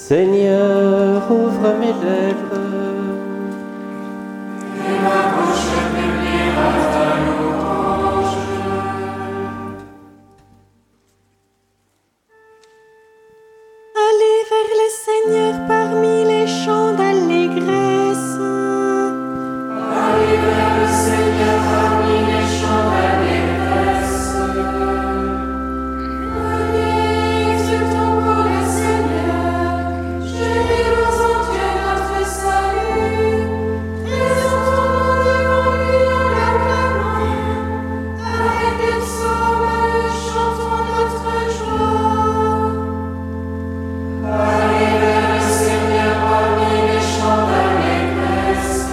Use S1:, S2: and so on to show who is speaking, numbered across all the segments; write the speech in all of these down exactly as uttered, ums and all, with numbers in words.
S1: Seigneur, ouvre mes lèvres.
S2: Et ma bouche publiera ta louange.
S3: Allez vers le Seigneur parmi les chants d'allégresse.
S2: Allez vers le Seigneur parmi les chants d'allégresse. Venez, exultons pour le Seigneur. Gémissons en Dieu notre salut. Présentons-nous devant lui en l'acclamant. Avec des psaumes, chantons notre joie. Allez vers le Seigneur parmi les chants d'allégresse.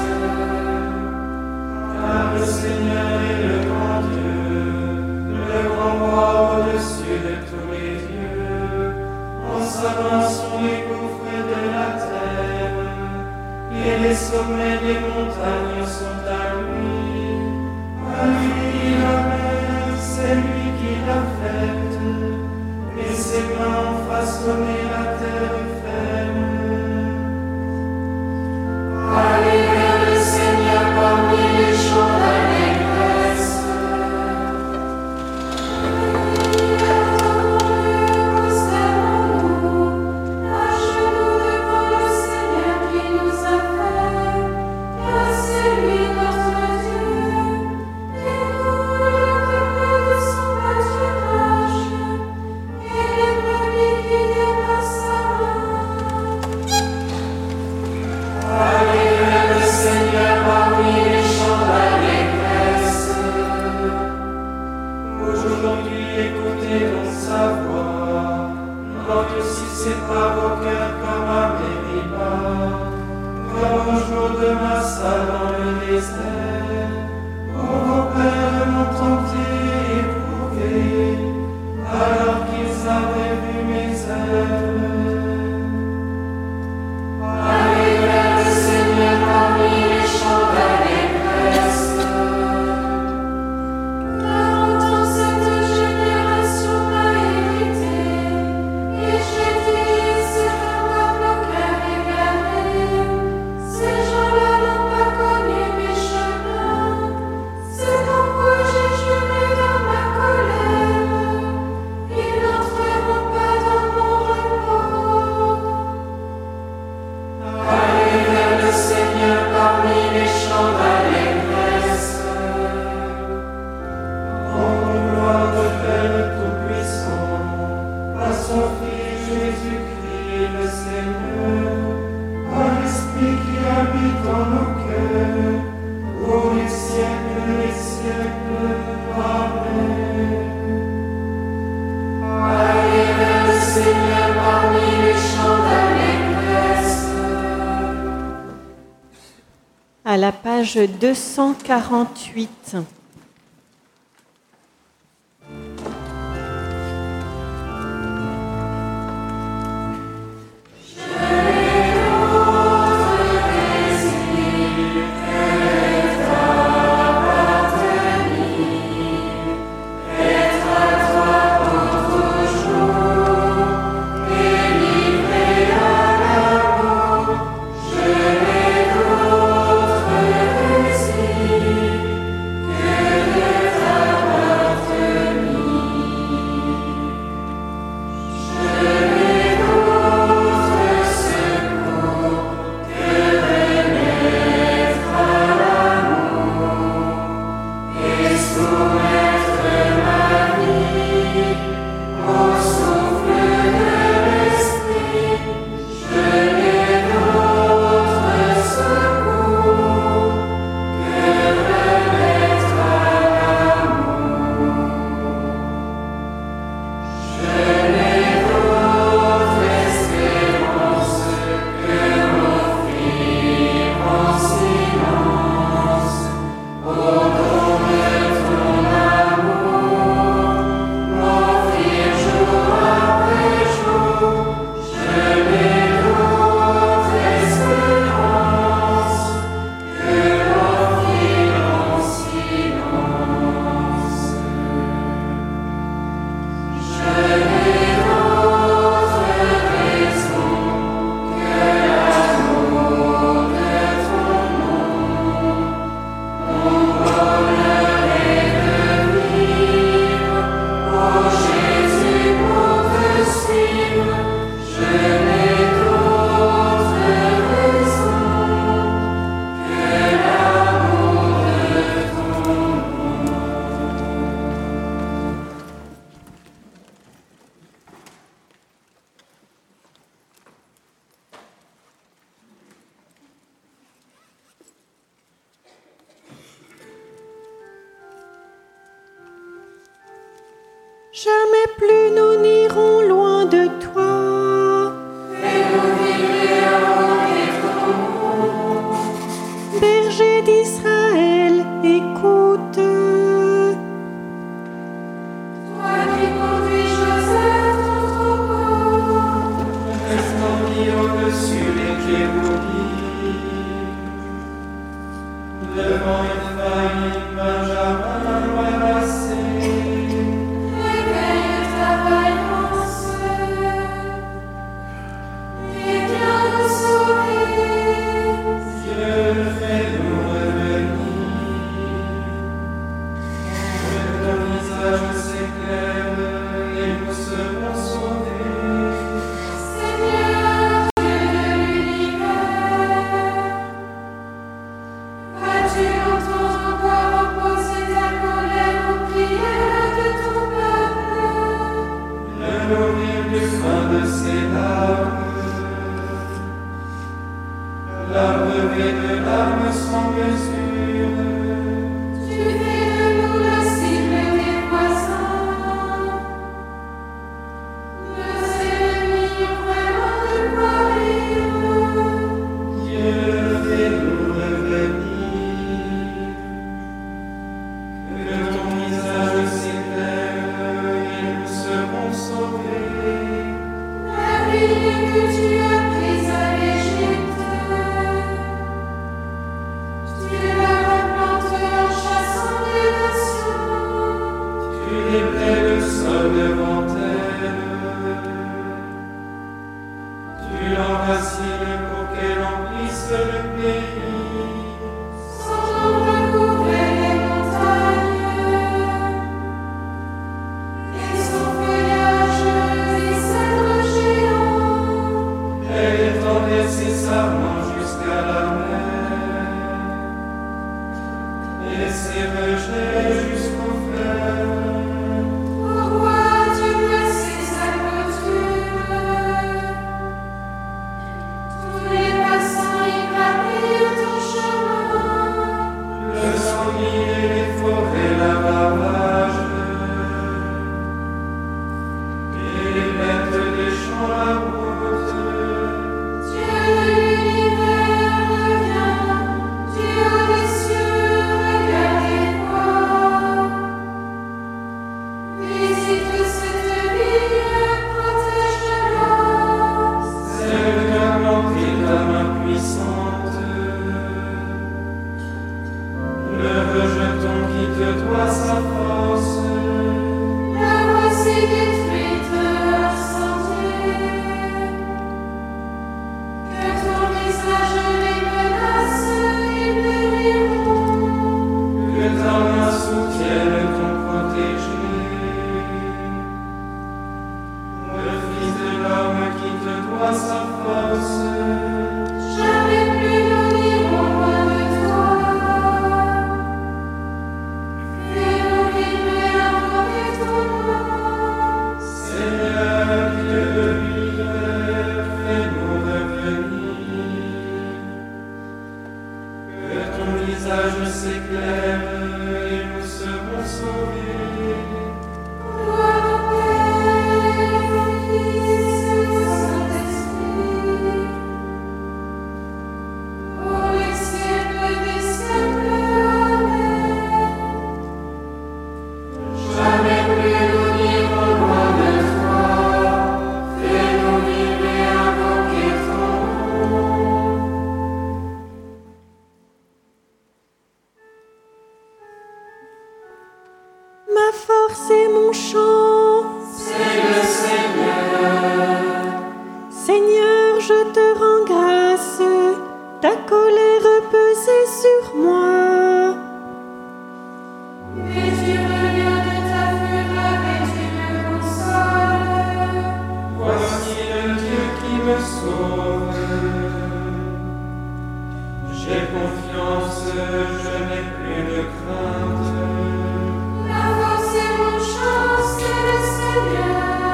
S4: Car le Seigneur est le grand Dieu, le grand roi au-dessus de tous les dieux. En sa main sont les gouffres de la terre, et les sommets des montagnes sont à lui. À lui la mer, c'est lui qui l'a faite, et ses mains ont façonné la terre ferme.
S2: Allez vers le Seigneur parmi les chants d'allégresse. Prosternons-nous, à genoux devant le Seigneur qui nous a fait, car c'est lui notre Dieu, et nous le peuple de son pâturage, et les brebis qui dépassent sa main. Allez vers le Seigneur parmi les chants d'allégresse.
S4: Aujourd'hui, écoutez donc sa voix, n'endurcissez pas vos cœurs comme à Mériba, comme au jour de Massa dans le désert, où vos pères m'ont tenté et éprouvé, alors qu'ils avaient vu mes œuvres.
S2: Allez vers le Seigneur parmi les chants d'allégresse. Car autant cette génération m'a irrité, et j'ai dit c'est un peuple au cœur égaré. Ces gens-là n'ont pas connu mes chemins, c'est pourquoi j'ai juré dans ma colère. Ils n'entreront pas dans mon repos. Allez vers le Seigneur parmi les chants d'allégresse.
S4: Rendons gloire au Père Tout-Puissant, à son Fils Jésus-Christ le Seigneur, à l'Esprit qui habite en nos cœurs, pour les siècles des siècles. Amen.
S2: Allez vers le Seigneur parmi les chants d'allégresse.
S3: À la page deux cent quarante-huit.
S2: Que
S3: Jamais plus nous n'irons loin de toi.
S2: Fais-nous vibrer avant tes trônes.
S3: Berger d'Israël, écoute.
S2: Toi qui conduis Joseph ton troupeau.
S4: Restant mis au-dessus des kéroubims, devant une famille, Benjamin ramassé.
S2: Réveille ta vaillance et viens nous sauver.
S4: Dieu, fais-nous revenir. Que ton visage s'éclaire et nous serons sauvés.
S2: Seigneur, Dieu de l'univers, vas-tu longtemps encore opposer ta colère aux prières de ton peuple?
S4: Le nourrir du sein de ses larmes. L'abreuver de larmes sans mesure.
S2: Tu fais de nous la cible des voisins. Nos ennemis ont vraiment de quoi rire.
S4: Dieu, fais-nous revenir. Que ton visage s'éclaire et nous serons sauvés.
S2: La ville que tu as prise à l'Égypte, tu la replantes en chassant les nations.
S4: Tu déplais le sol devant elle. Tu l'enracines pour qu'elle emplisse le pays.
S2: Son ombre couvrait les montagnes, et son feuillage des cèdres géants.
S4: Elle étendait ses sarments jusqu'à la mer et ses rejets jusqu'au fleuve.
S2: Pourquoi as-tu placé sa clôture? Tous les passants y gravirent ton chemin.
S4: Le sanglier, les forêts, la barbage, et les bêtes des champs, la route.
S2: Dieu de l'univers, reviens. Dieu des cieux, regarde et vois. Visite cette ville, protège-la.
S4: Celle qu'a planté ta main puissante. Le rejeton qui te doit sa force.
S2: La voici détruite, incendiée. Que ton visage les menace, ils périront.
S4: Que ta main soutienne ton protégé. Le Fils de l'homme qui te doit sa force.
S2: Jamais plus nous n'irons loin de toi. Fais-nous vibrer invoquer ton nom.
S4: Seigneur, Dieu de l'univers, fais-nous revenir. Que ton visage s'éclaire et nous serons sauvés.
S2: Gloire au Père, au Fils et au Saint-Esprit. Pour les siècles des siècles, Amen. Jamais plus nous n'irons loin de toi. Fais-nous vibrer invoquer ton nom.
S3: Ma force et mon chant.
S2: C'est le Seigneur.
S3: Seigneur, je te rends grâce. Ta colère pesait sur moi.
S2: Mais tu reviens de ta fureur et tu me consoles.
S4: Voici le Dieu qui me sauve. J'ai confiance, je n'ai plus de crainte.
S2: La force et mon chant, c'est le Seigneur.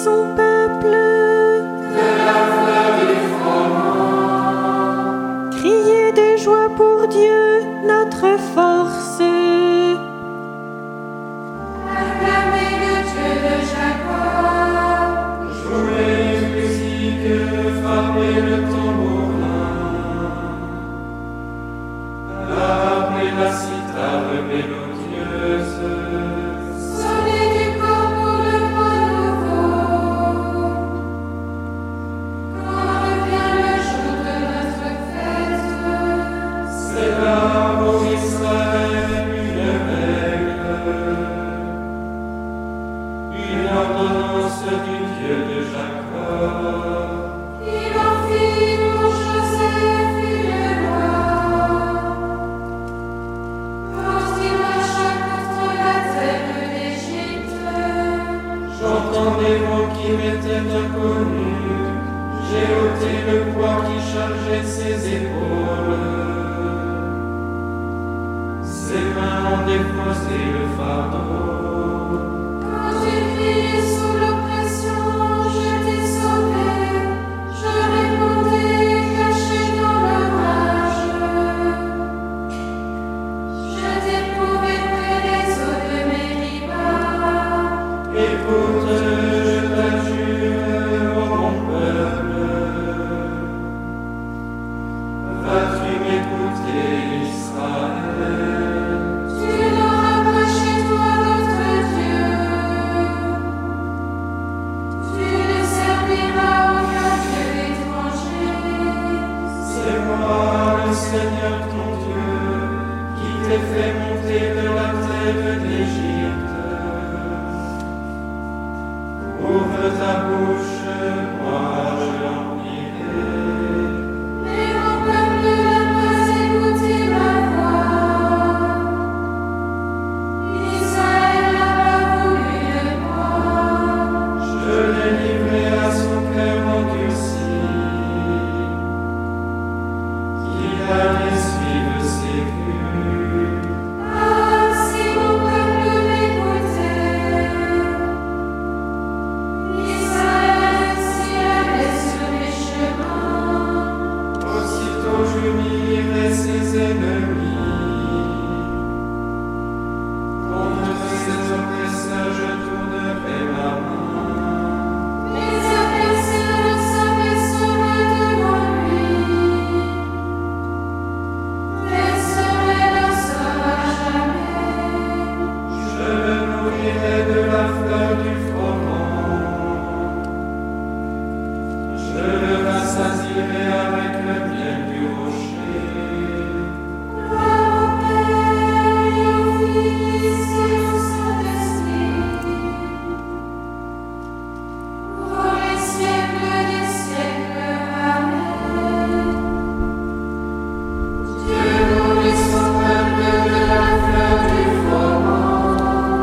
S3: son peuple.
S2: De la fleur du froment.
S3: Criez de joie pour Dieu, notre force.
S2: Acclamez le Dieu de Jacob.
S4: Jouez une musique, frappez le tambourin. Appelez la cithare mélodieuse.
S2: Sonnez du corps pour le mois nouveau. Quand revient le jour de notre fête,
S4: C'est là, ô Israël, une règle, une ordonnance du Dieu de Jacob.
S2: il en fit pour Joseph une loi. Quand il marcha contre la terre d'Égypte,
S4: J'entends des mots qui m'étaient inconnus, j'ai ôté le poids qui chargeait ses épaules. Ses mains ont déposé le fardeau.
S2: quand une vie sous l'oppression, je t'ai sauvé. Je répondais caché dans l'orage. Je t'éprouvais près des eaux de Mériba.
S4: Écoute, je t'adjure, ô mon peuple. Vas-tu m'écouter, Israël?
S2: Tu n'auras pas chez toi d'autre Dieu. Tu ne serviras aucun Dieu étranger.
S4: C'est moi, le Seigneur ton Dieu, qui t'ai fait monter de la terre d'Égypte. Ouvre ta bouche, moi je l'emplirai.
S2: Mais mon peuple n'a pas écouté ma voix. Israël n'a pas voulu de moi.
S4: Je l'ai livré à son cœur endurci, qu'il allait suivre ses vues.
S2: Ah, si mon peuple m'écoutait. Israël s'y allait sur les chemins.
S4: Aussitôt j'humilierai ses ennemis. Contre ses oppresseurs je tournerai ma main.
S2: Les adversaires s'abaisseraient devant lui. Tel serait leur sort à jamais.
S4: Je le nourrirai de la fleur du froment. Je le rassasierai avec le miel du rocher.
S2: Gloire au Père et au Fils et au Saint-Esprit. Pour les siècles des siècles. Amen. Dieu nourrit son peuple de la fleur du froment.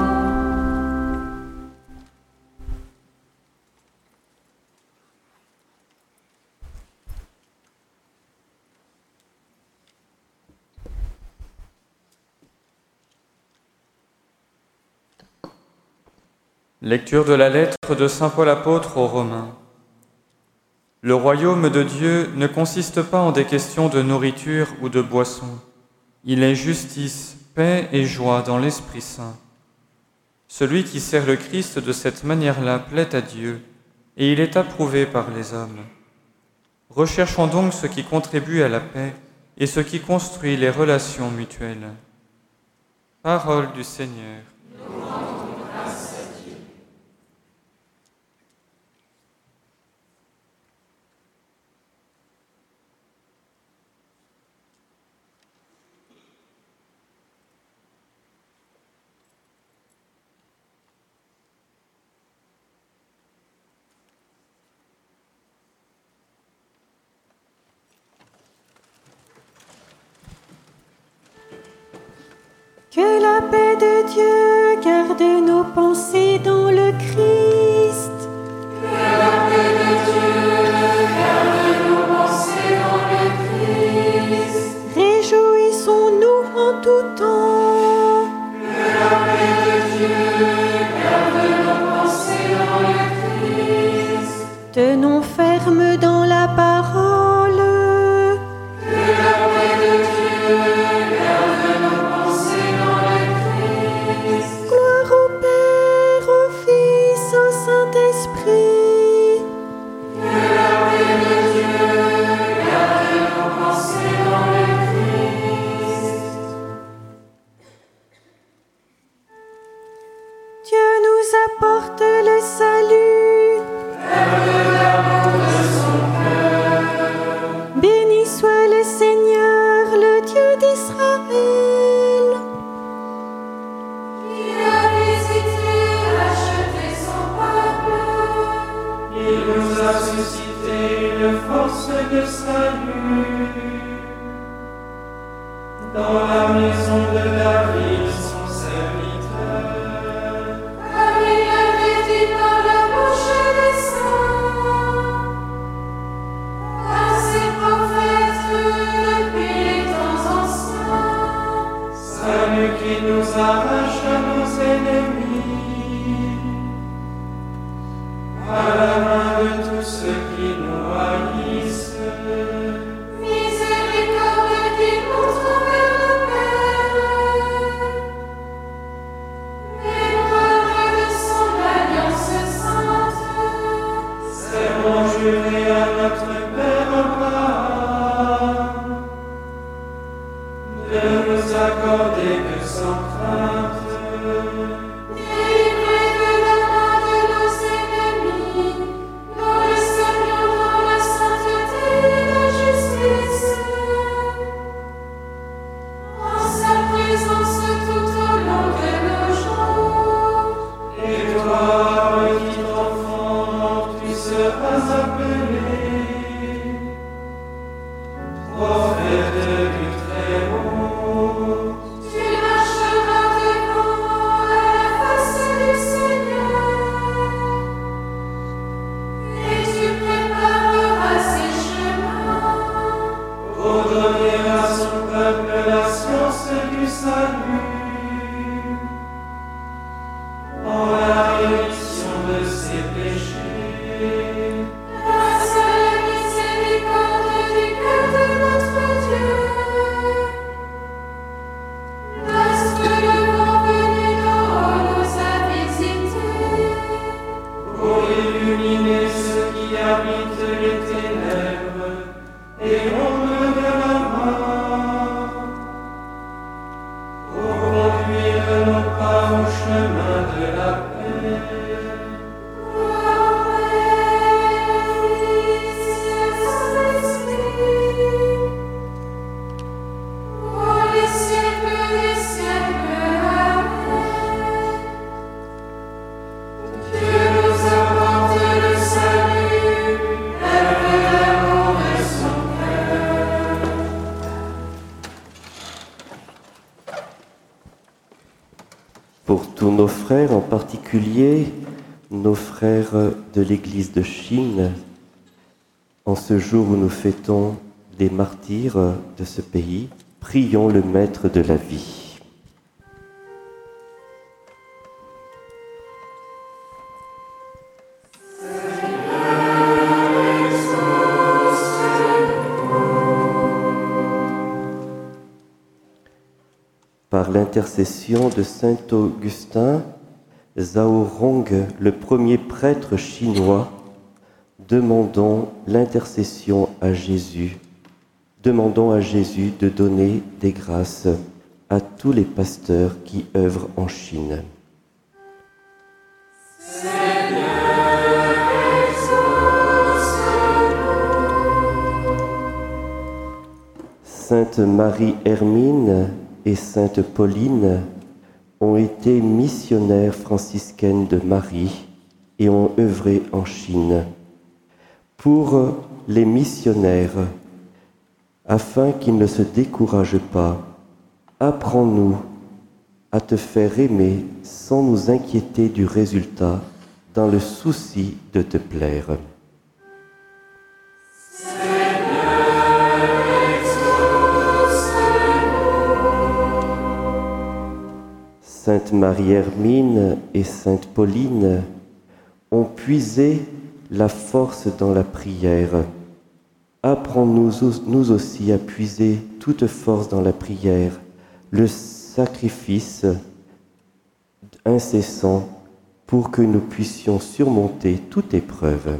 S5: Lecture de la lettre de saint Paul apôtre aux Romains. Le royaume de Dieu ne consiste pas en des questions de nourriture ou de boisson. Il est justice, paix et joie dans l'Esprit Saint. Celui qui sert le Christ de cette manière-là plaît à Dieu, et il est approuvé par les hommes. Recherchons donc ce qui contribue à la paix et ce qui construit les relations mutuelles. Parole du Seigneur.
S3: Que la paix de Dieu garde nos pensées dans le Christ.
S2: Que la paix de Dieu garde nos pensées dans le Christ.
S3: Réjouissons-nous en tout temps.
S2: Que la paix de Dieu garde nos pensées dans le Christ.
S3: apporte le salut.
S4: Lève l'amour de son cœur.
S3: Béni soit le Seigneur, le Dieu d'Israël.
S2: Il a visité, racheté son peuple.
S4: Il nous a suscité une force de salut. Dans la maison de David, son serviteur.
S2: Comme il l'avait dit par la bouche des saints, par ses prophètes depuis les temps anciens.
S4: Salut qui nous arrache à nos ennemis, à la main de tous ceux qui nous haïssent.
S2: Miséricorde qui montre vers le Père. Mémoire de son alliance sainte.
S4: Serment juré à notre Père Abraham, de nous accorder que sans crainte.
S2: Délivrés de la main de nos ennemis, nous le saluons dans la sainteté et la justice. En sa présence tout au long de nos jours.
S4: Et toi, petit enfant, tu seras appelé prophète du Très-Haut.
S2: Tu marcheras devant à la face du Seigneur, et tu prépareras ses chemins.
S4: Pour donner à son peuple la science du salut, en la rémission de ses péchés.
S2: Grâce à la miséricorde du cœur de notre Dieu, lorsque le vent venu d'en haut nous a visités,
S4: Pour illuminer ceux qui habitent les ténèbres et l'ombre de la mort, pour conduire nos pas au chemin de la paix.
S2: gloire au Père, au Fils et au Saint-Esprit, pour les siècles des siècles. Amen. Dieu nous apporte le salut, lève l'amour de son cœur.
S1: Pour tous nos frères, en particulier nos frères de l'Église de Chine, en ce jour où nous fêtons les martyrs de ce pays, prions le Maître de la vie. Par l'intercession de saint Augustin, Zhao Rong, le premier prêtre chinois, demandons l'intercession à Jésus. Demandons à Jésus de donner des grâces à tous les pasteurs qui œuvrent en Chine. Sainte Marie-Hermine et Sainte Pauline ont été missionnaires franciscaines de Marie et ont œuvré en Chine. Pour les missionnaires, afin qu'ils ne se découragent pas, apprends-nous à te faire aimer sans nous inquiéter du résultat, dans le souci de te plaire. Sainte Marie-Hermine et Sainte Pauline ont puisé la force dans la prière. Apprends-nous nous aussi à puiser toute force dans la prière, le sacrifice incessant pour que nous puissions surmonter toute épreuve.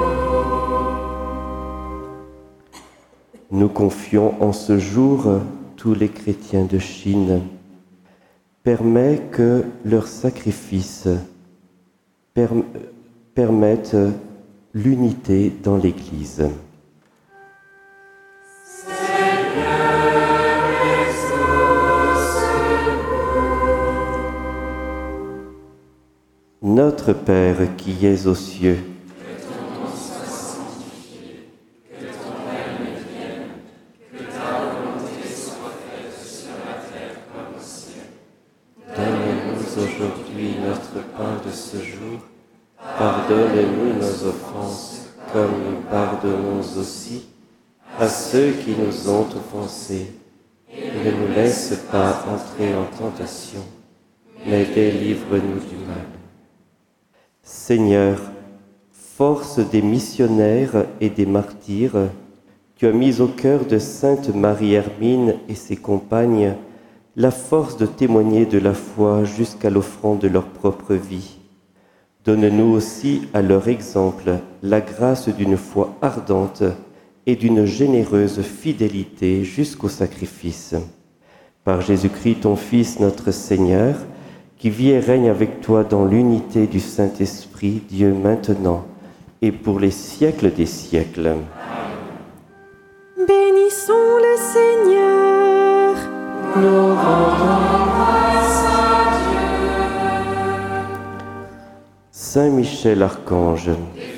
S1: Nous confions en ce jour tous les chrétiens de Chine. Permets que leur sacrifice perm- permette l'unité dans l'Église. Notre Père qui es aux cieux, donne-nous aujourd'hui notre pain de ce jour. Pardonne-nous nos offenses, comme nous pardonnons aussi à ceux qui nous ont offensés. Ne nous laisse pas entrer en tentation, mais délivre-nous du mal. Seigneur, force des missionnaires et des martyrs, tu as mis au cœur de sainte Marie-Hermine et ses compagnes la force de témoigner de la foi jusqu'à l'offrande de leur propre vie. Donne-nous aussi, à leur exemple, la grâce d'une foi ardente et d'une généreuse fidélité jusqu'au sacrifice. Par Jésus-Christ, ton Fils, notre Seigneur, qui vit et règne avec toi dans l'unité du Saint-Esprit, Dieu maintenant et pour les siècles des siècles.
S3: Bénissons le Seigneur.
S1: Nous rendons grâce à Dieu. Saint Michel Archange,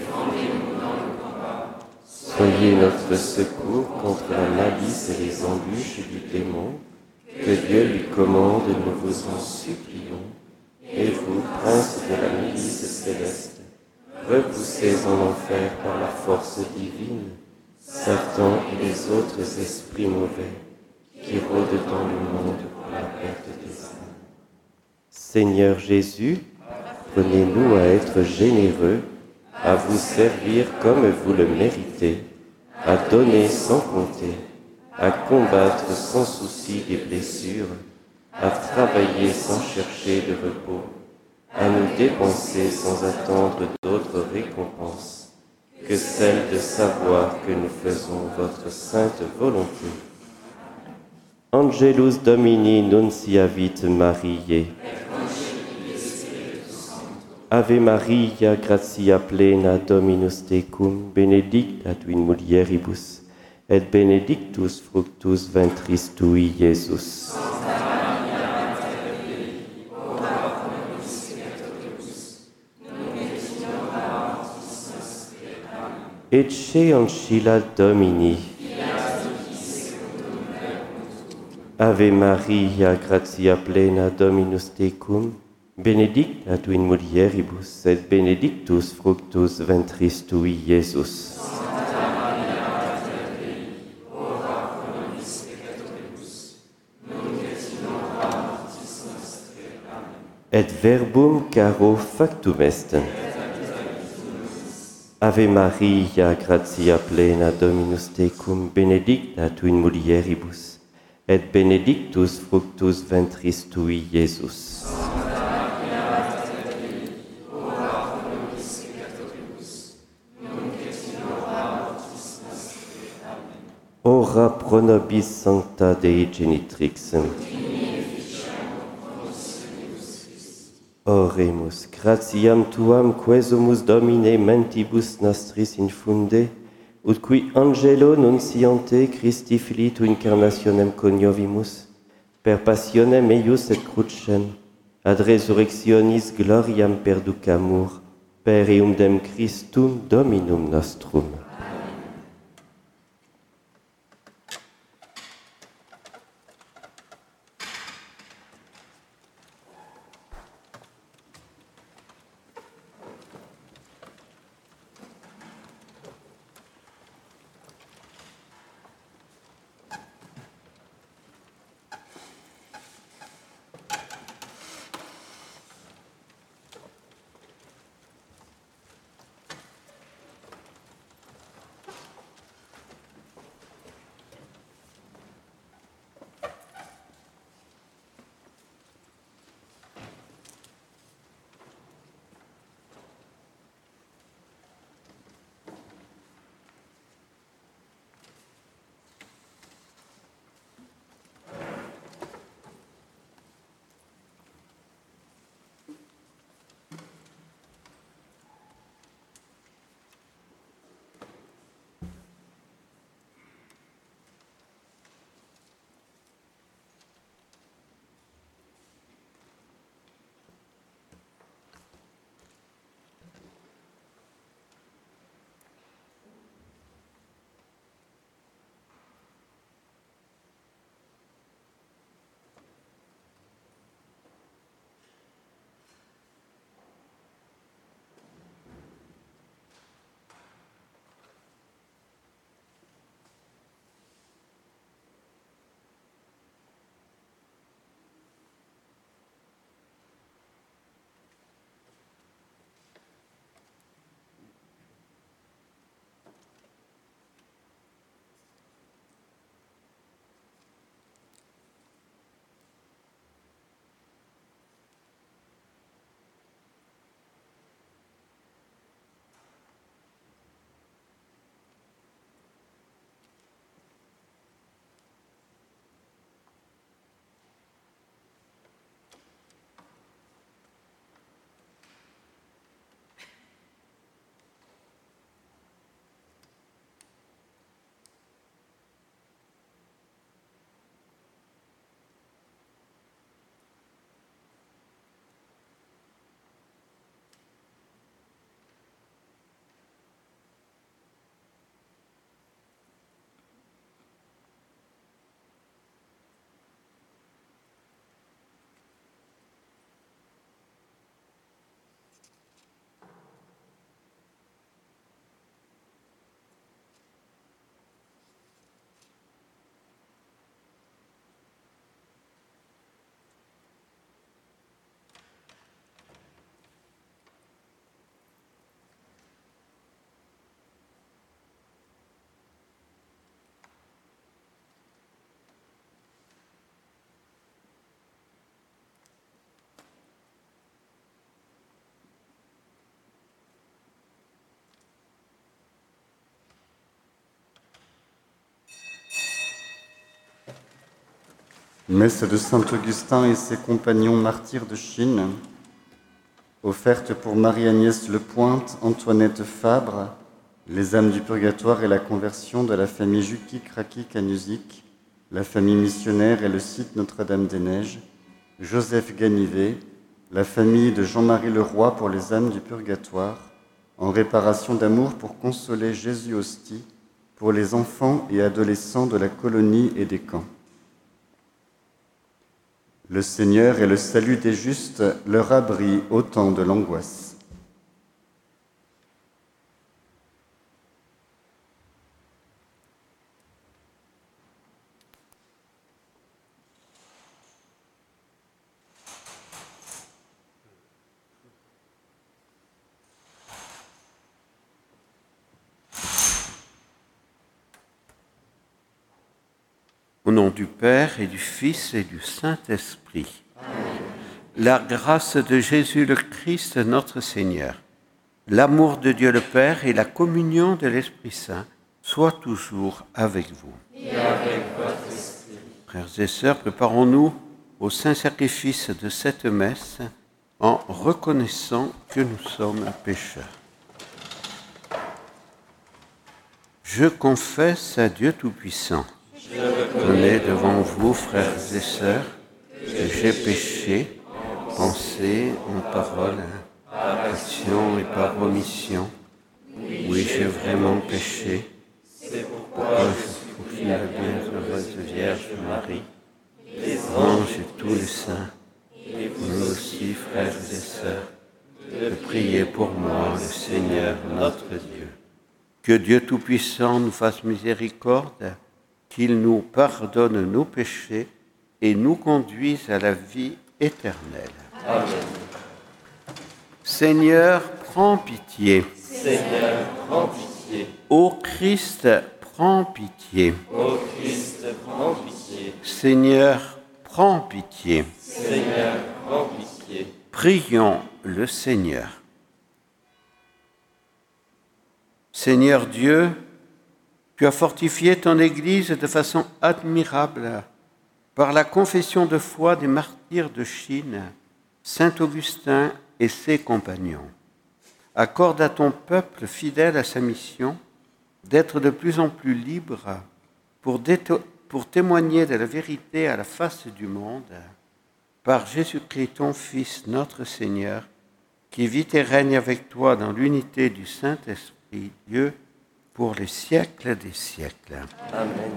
S1: soyez notre secours contre la malice et les embûches du démon. Que Dieu lui commande, nous vous en supplions. Et vous, prince de la milice céleste, repoussez en enfer par la force divine Satan et les autres esprits mauvais qui rôdent dans le monde pour la perte des âmes. Seigneur Jésus, apprenez-nous à être généreux, à vous servir comme vous le méritez, à donner sans compter, à combattre sans souci des blessures, à travailler sans chercher de repos, à nous dépenser sans attendre d'autres récompenses que celle de savoir que nous faisons votre sainte volonté. Angelus Domini nunciavit Mariae. Ave Maria, gratia plena, Dominus tecum, benedicta tu in mulieribus, et benedictus fructus ventris tui, Iesus. Ecce ancilla Domini. Ave Maria, gratia plena, Dominus tecum, benedicta tu in mulieribus, et benedictus fructus ventris tui, Iesus. Et verbum caro factum est. Ave Maria, gratia plena, Dominus tecum, benedicta tu in mulieribus, et benedictus fructus ventris tui, Iesus. Ora pro nobis sancta Dei genitrix. Oremus, gratiam tuam quesumus Domine mentibus nostris infunde, ut qui angelo nunciante Christi Filii tu incarnationem coniovimus, per passionem eius et crucem, ad resurrectionis gloriam perducamur, per eundem Christum Dominum nostrum.
S6: Messe de saint Augustin et ses compagnons martyrs de Chine, offerte pour Marie-Agnès Lepointe, Antoinette Fabre, les âmes du purgatoire et la conversion de la famille Juki-Kraki-Canusic, la famille missionnaire et le site Notre-Dame-des-Neiges, Joseph Ganivet, la famille de Jean-Marie Leroy pour les âmes du purgatoire, en réparation d'amour pour consoler Jésus Hostie, pour les enfants et adolescents de la colonie et des camps. Le Seigneur est le salut des justes, leur abri au temps de l'angoisse.
S7: Au nom du Père et du Fils et du Saint-Esprit. Amen. La grâce de Jésus le Christ, notre Seigneur, l'amour de Dieu le Père et la communion de l'Esprit Saint soient toujours avec vous.
S4: Et avec votre esprit.
S7: Frères et sœurs, préparons-nous au saint sacrifice de cette messe en reconnaissant que nous sommes pécheurs. Je confesse à Dieu Tout-Puissant, je reconnais devant vous, frères et sœurs, que j'ai péché, en pensée, en parole, par action et par omission. Oui, j'ai vraiment péché. C'est pourquoi je prie la bienheureuse Vierge Marie, les anges et tous les saints, et vous aussi, frères et sœurs, de prier pour moi, le Seigneur notre Dieu. Que Dieu Tout-Puissant nous fasse miséricorde, qu'il nous pardonne nos péchés et nous conduise à la vie éternelle.
S4: Amen.
S7: Seigneur, prends pitié.
S4: Seigneur, prends pitié.
S7: Ô Christ, prends pitié.
S4: Ô Christ, prends pitié.
S7: Seigneur, prends pitié.
S4: Seigneur, prends pitié.
S7: Prions le Seigneur. Seigneur Dieu, tu as fortifié ton Église de façon admirable par la confession de foi des martyrs de Chine, saint Augustin et ses compagnons. Accorde à ton peuple fidèle à sa mission d'être de plus en plus libre pour, déto- pour témoigner de la vérité à la face du monde, par Jésus-Christ, ton Fils, notre Seigneur, qui vit et règne avec toi dans l'unité du Saint-Esprit, Dieu, pour les siècles des siècles.
S1: Amen.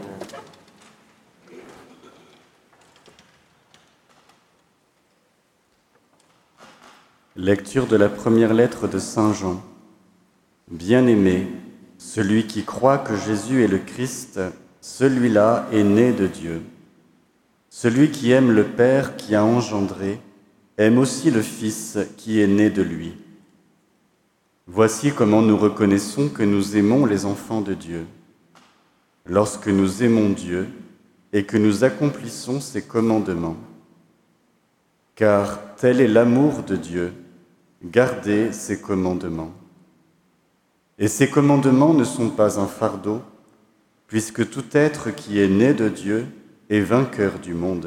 S6: Lecture de la première lettre de saint Jean. Bien-aimé, celui qui croit que Jésus est le Christ, celui-là est né de Dieu. Celui qui aime le Père qui a engendré, aime aussi le Fils qui est né de lui. Voici comment nous reconnaissons que nous aimons les enfants de Dieu. Lorsque nous aimons Dieu et que nous accomplissons ses commandements. Car tel est l'amour de Dieu, garder ses commandements. Et ces commandements ne sont pas un fardeau, puisque tout être qui est né de Dieu est vainqueur du monde.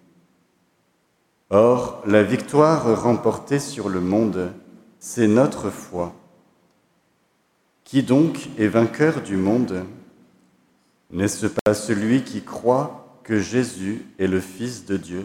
S6: Or, la victoire remportée sur le monde, c'est notre foi. Qui donc est vainqueur du monde? N'est-ce pas celui qui croit que Jésus est le Fils de Dieu?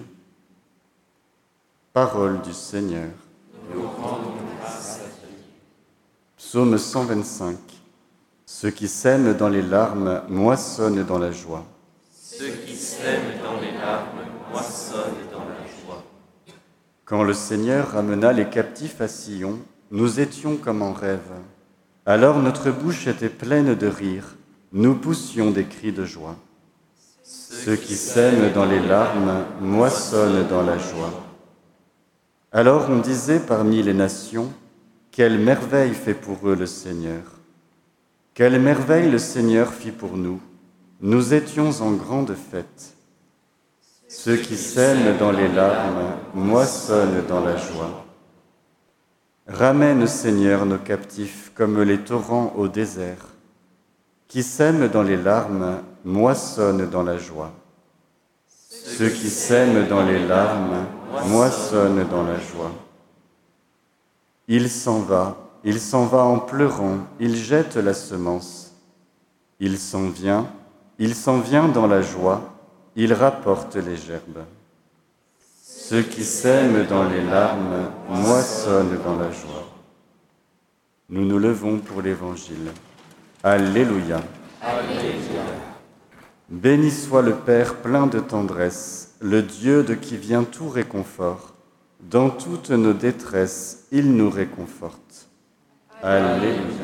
S6: Parole du Seigneur.
S4: Nous rendons grâce à Dieu.
S6: Psaume cent vingt-cinq. Ceux qui sèment dans les larmes moissonnent dans la joie.
S4: Ceux qui sèment dans les larmes moissonnent dans la joie.
S6: Quand le Seigneur ramena les captifs à Sion, nous étions comme en rêve. Alors notre bouche était pleine de rire, nous poussions des cris de joie. Ceux qui sèment dans les larmes moissonnent dans la joie. Alors on disait parmi les nations, quelle merveille fait pour eux le Seigneur. Quelle merveille le Seigneur fit pour nous. Nous étions en grande fête. Ceux qui sèment dans les larmes moissonnent dans la joie. Ramène, Seigneur, nos captifs comme les torrents au désert. Qui sèment dans les larmes moissonnent dans la joie. Ceux qui sèment dans les larmes moissonnent dans la joie. Il s'en va, il s'en va en pleurant, il jette la semence. Il s'en vient, il s'en vient dans la joie, il rapporte les gerbes. Ceux qui sèment dans les larmes moissonnent dans la joie. Nous nous levons pour l'Évangile. Alléluia. Alléluia. Béni soit le Père plein de tendresse, le Dieu de qui vient tout réconfort. Dans toutes nos détresses, il nous réconforte. Alléluia.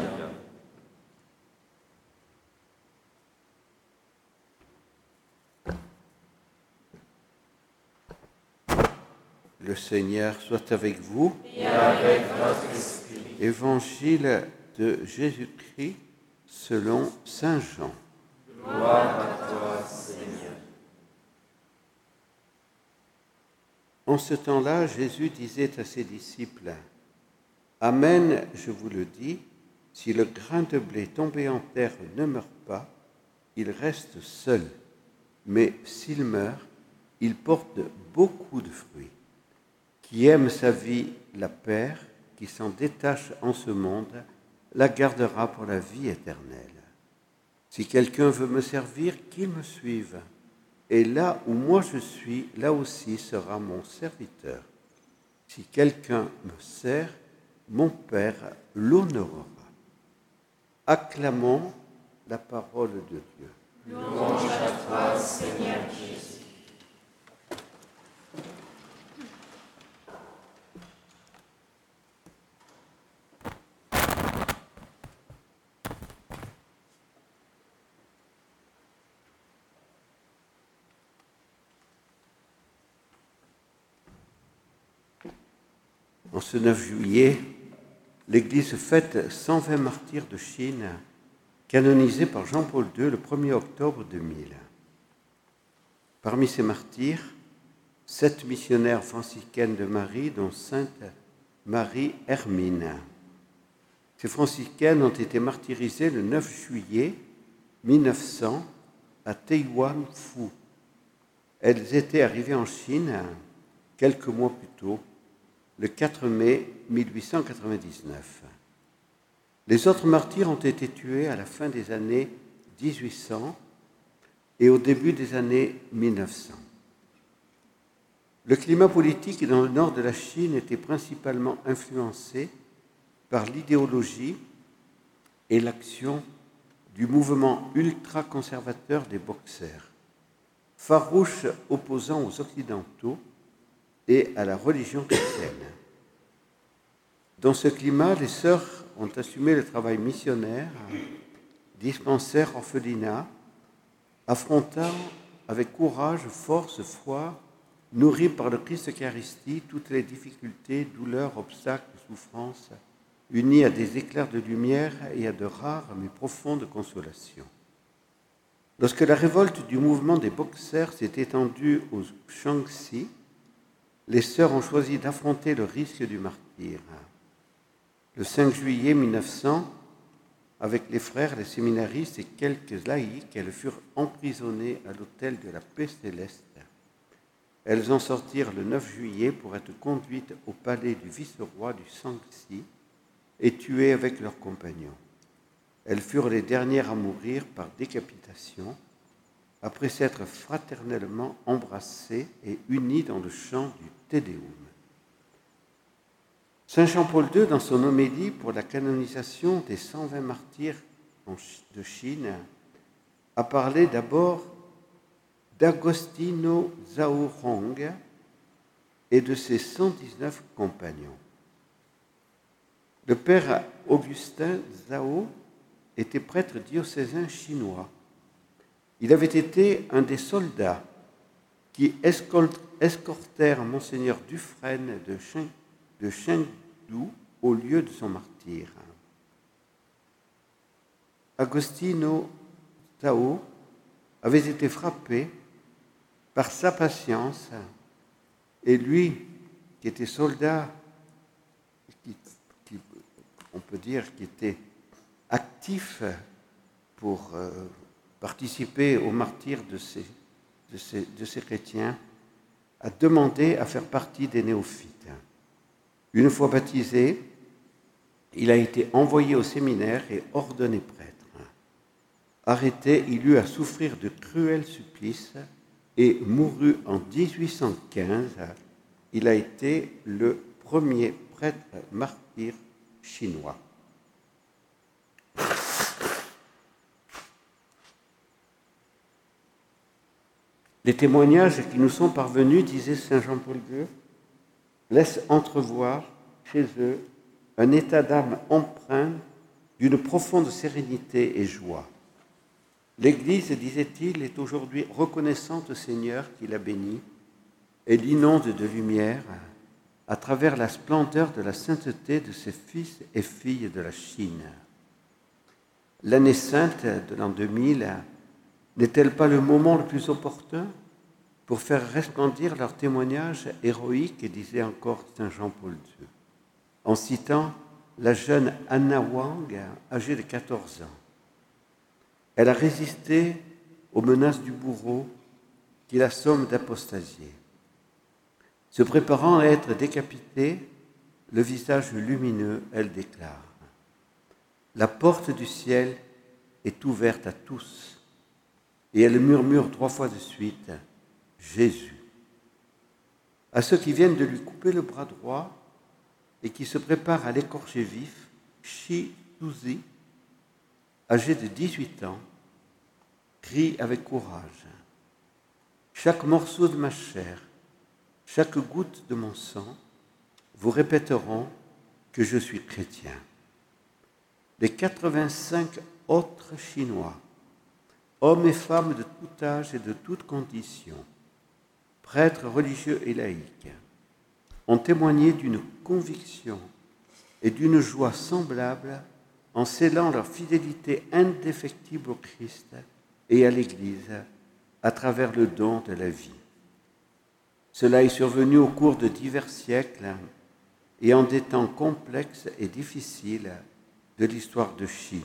S7: Le Seigneur soit avec vous.
S4: Et avec votre esprit.
S7: Évangile de Jésus-Christ selon saint Jean.
S4: Gloire à toi, Seigneur.
S7: En ce temps-là, Jésus disait à ses disciples, « Amen, je vous le dis, si le grain de blé tombé en terre ne meurt pas, il reste seul, mais s'il meurt, il porte beaucoup de fruits. Qui aime sa vie la perd, qui s'en détache en ce monde, la gardera pour la vie éternelle. Si quelqu'un veut me servir, qu'il me suive. Et là où moi je suis, là aussi sera mon serviteur. Si quelqu'un me sert, mon Père l'honorera. » Acclamons la parole de Dieu.
S4: Louange à toi, Seigneur Jésus.
S7: En ce neuf juillet, l'Église fête cent vingt martyrs de Chine, canonisés par Jean-Paul deux le premier octobre deux mille. Parmi ces martyrs, sept missionnaires franciscaines de Marie, dont Sainte Marie-Hermine. Ces franciscaines ont été martyrisées le neuf juillet mille neuf cents à Taïwan-Fu. Elles étaient arrivées en Chine quelques mois plus tôt, le quatre mai mille huit cent quatre-vingt-dix-neuf. Les autres martyrs ont été tués à la fin des années dix-huit cents et au début des années mille neuf cents. Le climat politique dans le nord de la Chine était principalement influencé par l'idéologie et l'action du mouvement ultra-conservateur des Boxers, farouche opposant aux Occidentaux et à la religion chrétienne. Dans ce climat, les sœurs ont assumé le travail missionnaire, dispensèrent orphelinat, affrontant avec courage, force, foi, nourris par le Christ Eucharistie, toutes les difficultés, douleurs, obstacles, souffrances, unis à des éclairs de lumière et à de rares mais profondes consolations. Lorsque la révolte du mouvement des Boxers s'est étendue au Shaanxi, les sœurs ont choisi d'affronter le risque du martyre. Le cinq juillet mille neuf cents, avec les frères, les séminaristes et quelques laïcs, elles furent emprisonnées à l'autel de la paix céleste. Elles en sortirent le neuf juillet pour être conduites au palais du vice-roi du Shaanxi et tuées avec leurs compagnons. Elles furent les dernières à mourir par décapitation, après s'être fraternellement embrassées et unies dans le chant du Te Deum. Saint Jean-Paul deux, dans son homélie pour la canonisation des cent vingt martyrs de Chine, a parlé d'abord d'Agostino Zhao Rong et de ses cent dix-neuf compagnons. Le père Augustin Zhao était prêtre diocésain chinois. Il avait été un des soldats qui escortèrent Monseigneur Dufresne de, Cheng, de Chengdu au lieu de son martyre. Agostino Zhao avait été frappé par sa patience et lui, qui était soldat, qui, qui, on peut dire qui était actif pour euh, participer au martyre de ses de ces, de ces chrétiens a demandé à faire partie des néophytes. Une fois baptisé, il a été envoyé au séminaire et ordonné prêtre. Arrêté, il eut à souffrir de cruels supplices et mourut en dix-huit cent quinze. Il a été le premier prêtre martyr chinois. Les témoignages qui nous sont parvenus, disait saint Jean-Paul deux, laissent entrevoir chez eux un état d'âme empreint d'une profonde sérénité et joie. L'Église, disait-il, est aujourd'hui reconnaissante au Seigneur qui l'a bénie et l'inonde de lumière à travers la splendeur de la sainteté de ses fils et filles de la Chine. L'année sainte de l'an deux mille n'est-elle pas le moment le plus opportun pour faire resplendir leur témoignage héroïque, disait encore saint Jean-Paul deux, en citant la jeune Anna Wang, âgée de quatorze ans. Elle a résisté aux menaces du bourreau qui la somme d'apostasier. Se préparant à être décapitée, le visage lumineux, elle déclare « La porte du ciel est ouverte à tous. » Et elle murmure trois fois de suite « Jésus ». À ceux qui viennent de lui couper le bras droit et qui se préparent à l'écorcher vif, Shi Tuzi, âgé de dix-huit ans, crie avec courage « Chaque morceau de ma chair, chaque goutte de mon sang vous répéteront que je suis chrétien. » Les quatre-vingt-cinq autres Chinois, hommes et femmes de tout âge et de toute condition, prêtres religieux et laïcs, ont témoigné d'une conviction et d'une joie semblables en scellant leur fidélité indéfectible au Christ et à l'Église à travers le don de la vie. Cela est survenu au cours de divers siècles et en des temps complexes et difficiles de l'histoire de Chine.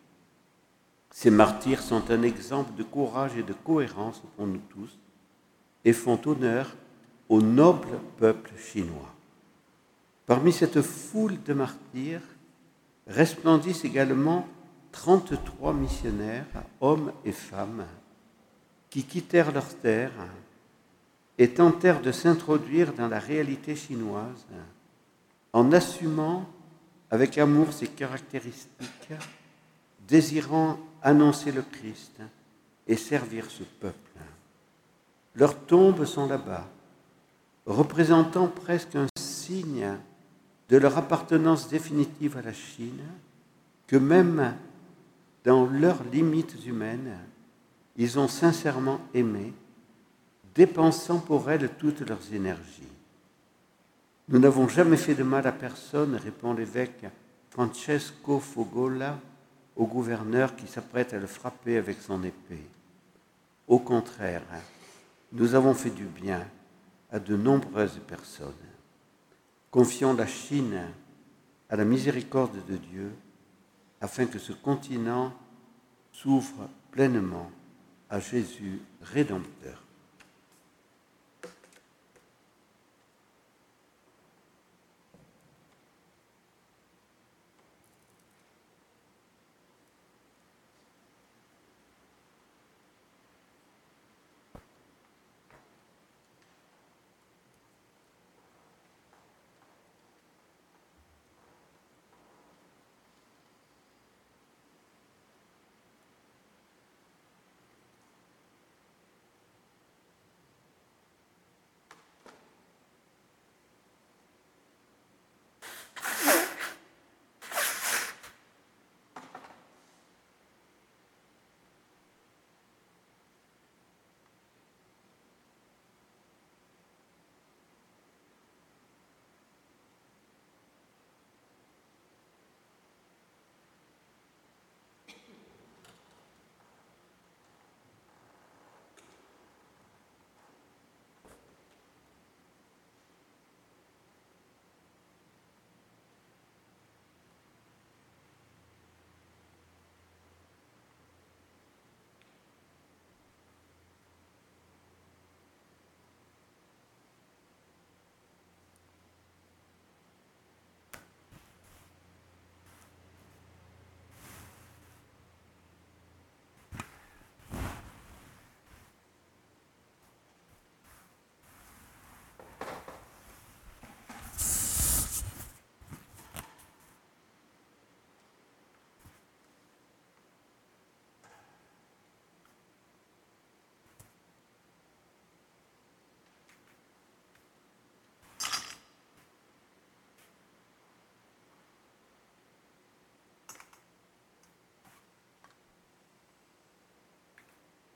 S7: Ces martyrs sont un exemple de courage et de cohérence pour nous tous et font honneur au noble peuple chinois. Parmi cette foule de martyrs resplendissent également trente-trois missionnaires, hommes et femmes, qui quittèrent leur terre et tentèrent de s'introduire dans la réalité chinoise en assumant avec amour ses caractéristiques, désirant annoncer le Christ et servir ce peuple. Leurs tombes sont là-bas, représentant presque un signe de leur appartenance définitive à la Chine, que même dans leurs limites humaines, ils ont sincèrement aimé, dépensant pour elle toutes leurs énergies. Nous n'avons jamais fait de mal à personne, répond l'évêque Francesco Fogola au gouverneur qui s'apprête à le frapper avec son épée. Au contraire, nous avons fait du bien à de nombreuses personnes. Confions la Chine à la miséricorde de Dieu afin que ce continent s'ouvre pleinement à Jésus Rédempteur.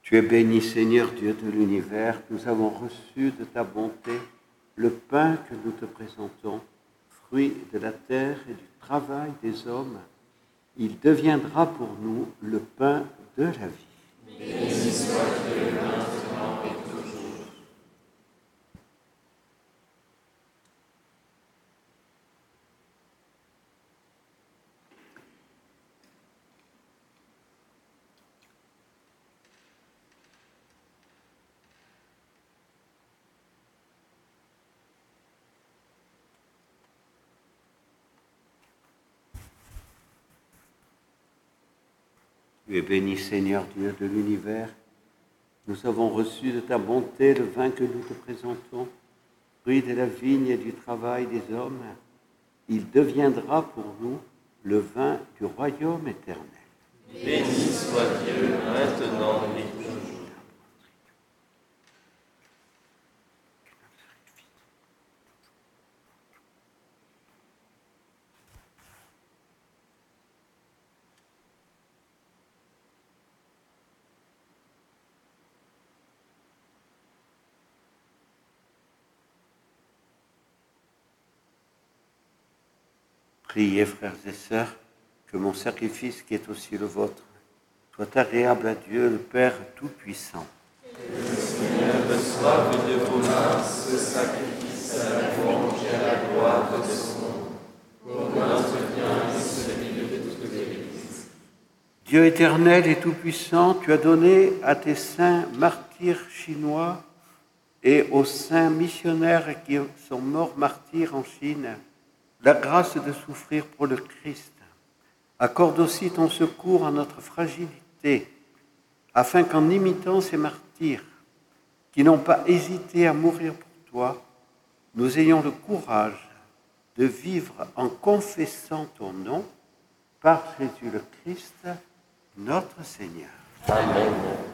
S7: Tu es béni, Seigneur Dieu de l'univers. Nous avons reçu de ta bonté le pain que nous te présentons, fruit de la terre et du travail des hommes. Il deviendra pour nous le pain de la vie.
S4: Béni soit Dieu maintenant et toujours.
S7: Tu es béni, Seigneur Dieu de l'univers. Nous avons reçu de ta bonté le vin que nous te présentons, fruit de la vigne et du travail des hommes. Il deviendra pour nous le vin du royaume éternel.
S1: Béni soit Dieu maintenant et toujours.
S7: Priez, frères et sœurs, que mon sacrifice, qui est aussi le vôtre, soit agréable à Dieu, le Père Tout-Puissant.
S1: Que le Seigneur reçoive de vos mains ce sacrifice à la louange et à la gloire de son nom, pour notre bien et celui de toute l'Église.
S7: Dieu éternel et Tout-Puissant, tu as donné à tes saints martyrs chinois et aux saints missionnaires qui sont morts martyrs en Chine la grâce de souffrir pour le Christ. Accorde aussi ton secours à notre fragilité, afin qu'en imitant ces martyrs, qui n'ont pas hésité à mourir pour toi, nous ayons le courage de vivre en confessant ton nom par Jésus le Christ, notre Seigneur.
S1: Amen.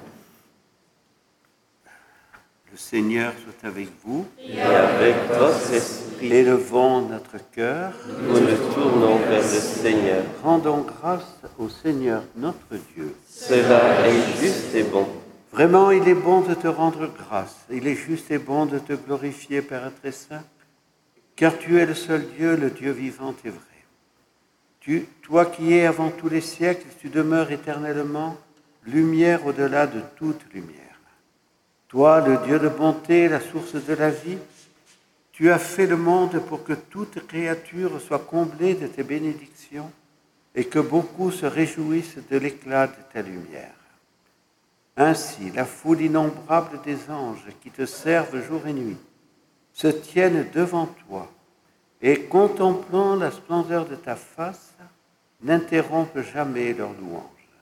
S7: Le Seigneur soit avec vous.
S1: Et avec votre esprit,
S7: Élevons notre cœur.
S1: nous nous tournons vers le Seigneur.
S7: Rendons grâce au Seigneur notre Dieu.
S1: Cela est juste et bon.
S7: Vraiment, il est bon de te rendre grâce. Il est juste et bon de te glorifier, Père très saint, car tu es le seul Dieu, le Dieu vivant et vrai. Tu, toi qui es avant tous les siècles, tu demeures éternellement lumière au-delà de toute lumière. Toi, le Dieu de bonté, la source de la vie, tu as fait le monde pour que toute créature soit comblée de tes bénédictions et que beaucoup se réjouissent de l'éclat de ta lumière. Ainsi, la foule innombrable des anges qui te servent jour et nuit se tiennent devant toi et, contemplant la splendeur de ta face, n'interrompent jamais leur louange.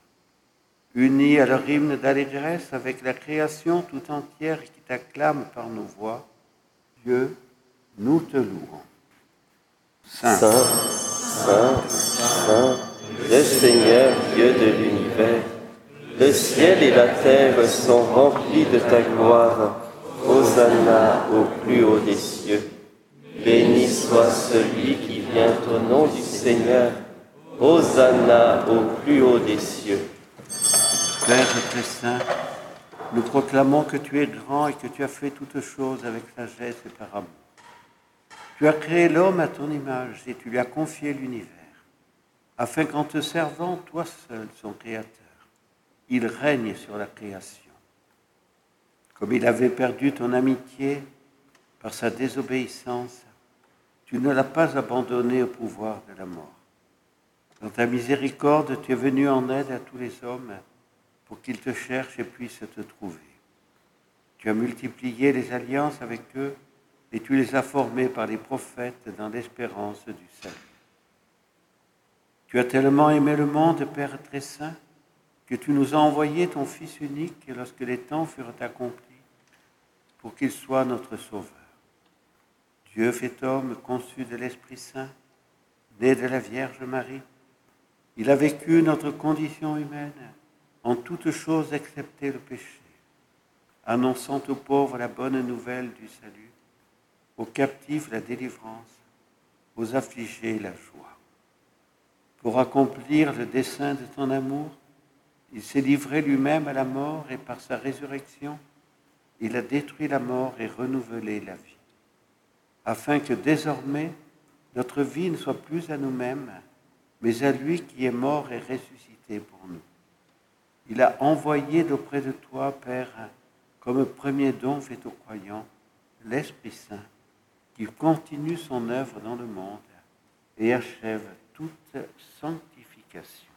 S7: Unis à leur hymne d'allégresse avec la création tout entière qui t'acclame par nos voix, Dieu, nous te louons.
S1: Saint, Saint, Saint, le Seigneur Dieu de l'univers, le ciel et la terre sont remplis de ta gloire. Hosanna au plus haut des cieux. Béni soit celui qui vient au nom du Seigneur. Hosanna au plus haut des cieux.
S7: Père très saint, nous proclamons que tu es grand et que tu as fait toutes choses avec sagesse et par amour. Tu as créé l'homme à ton image et tu lui as confié l'univers, afin qu'en te servant, toi seul, son créateur, il règne sur la création. Comme il avait perdu ton amitié par sa désobéissance, tu ne l'as pas abandonné au pouvoir de la mort. Dans ta miséricorde, tu es venu en aide à tous les hommes pour qu'ils te cherchent et puissent te trouver. Tu as multiplié les alliances avec eux et tu les as formés par les prophètes dans l'espérance du salut. Tu as tellement aimé le monde, Père très saint, que tu nous as envoyé ton Fils unique lorsque les temps furent accomplis, pour qu'il soit notre Sauveur. Dieu fait homme, conçu de l'Esprit Saint, né de la Vierge Marie. Il a vécu notre condition humaine, en toutes choses excepté le péché, annonçant aux pauvres la bonne nouvelle du salut, aux captifs la délivrance, aux affligés la joie. Pour accomplir le dessein de ton amour, Il s'est livré lui-même à la mort et par sa résurrection, il a détruit la mort et renouvelé la vie, afin que désormais notre vie ne soit plus à nous-mêmes, mais à lui qui est mort et ressuscité pour nous. Il a envoyé d'auprès de toi, Père, comme premier don fait aux croyants, l'Esprit Saint, qui continue son œuvre dans le monde et achève toute sanctification.